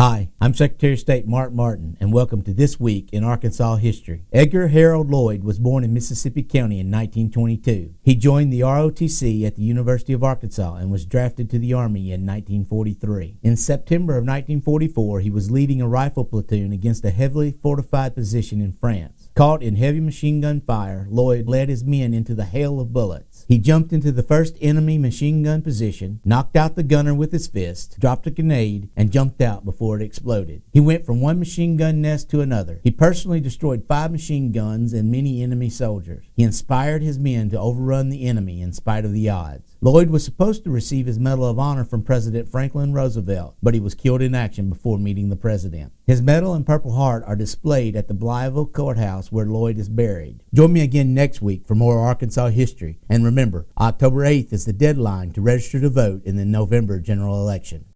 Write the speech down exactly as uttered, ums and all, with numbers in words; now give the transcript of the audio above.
Hi, I'm Secretary of State Mark Martin, and welcome to This Week in Arkansas History. Edgar Harold Lloyd was born in Mississippi County in nineteen twenty-two. He joined the R O T C at the University of Arkansas and was drafted to the Army in nineteen forty-three. In September of nineteen forty-four, he was leading a rifle platoon against a heavily fortified position in France. Caught in heavy machine gun fire, Lloyd led his men into the hail of bullets. He jumped into the first enemy machine gun position, knocked out the gunner with his fist, dropped a grenade, and jumped out before it exploded. He went from one machine gun nest to another. He personally destroyed five machine guns and many enemy soldiers. He inspired his men to overrun the enemy in spite of the odds. Lloyd was supposed to receive his Medal of Honor from President Franklin Roosevelt, but he was killed in action before meeting the president. His medal and Purple Heart are displayed at the Blytheville Courthouse where Lloyd is buried. Join me again next week for more Arkansas history. And remember, October eighth is the deadline to register to vote in the November general election.